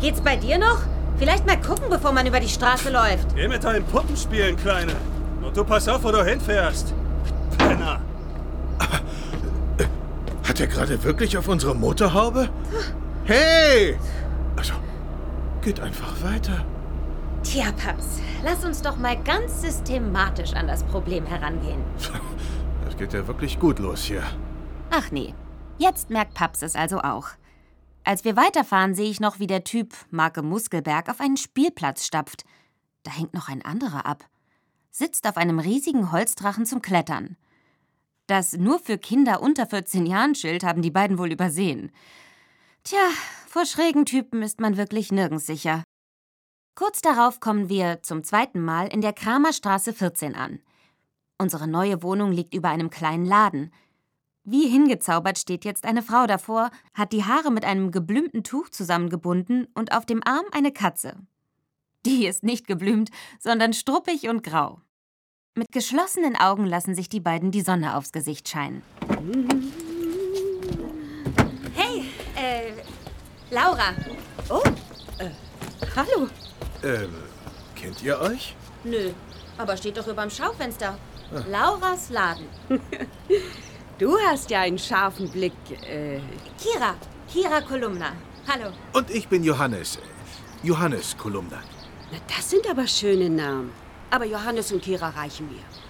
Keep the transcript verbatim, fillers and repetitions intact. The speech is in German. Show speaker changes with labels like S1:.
S1: Geht's bei dir noch? Vielleicht mal gucken, bevor man über die Straße läuft.
S2: Geh mit deinen Puppen spielen, Kleine. Und du pass auf, wo du hinfährst. Penner.
S3: Hat er gerade wirklich auf unsere Motorhaube? Hey! Also, geht einfach weiter.
S1: Tja, Paps, lass uns doch mal ganz systematisch an das Problem herangehen.
S3: Das geht ja wirklich gut los hier.
S4: Ach nee, jetzt merkt Paps es also auch. Als wir weiterfahren, sehe ich noch, wie der Typ, Marke Muskelberg, auf einen Spielplatz stapft. Da hängt noch ein anderer ab. Sitzt auf einem riesigen Holzdrachen zum Klettern. Das nur für Kinder unter vierzehn Jahren Schild haben die beiden wohl übersehen. Tja, vor schrägen Typen ist man wirklich nirgends sicher. Kurz darauf kommen wir zum zweiten Mal in der Kramerstraße vierzehn an. Unsere neue Wohnung liegt über einem kleinen Laden. Wie hingezaubert steht jetzt eine Frau davor, hat die Haare mit einem geblümten Tuch zusammengebunden und auf dem Arm eine Katze. Die ist nicht geblümt, sondern struppig und grau. Mit geschlossenen Augen lassen sich die beiden die Sonne aufs Gesicht scheinen.
S1: Hey, äh, Laura.
S5: Oh, äh, hallo.
S3: Ähm, kennt ihr euch?
S1: Nö, aber steht doch überm Schaufenster. Lauras Laden.
S5: Du hast ja einen scharfen Blick. Äh,
S1: Kira, Kira Kolumna. Hallo.
S3: Und ich bin Johannes. Johannes Kolumna.
S5: na, das sind aber schöne Namen. Aber Johannes und Kira reichen mir.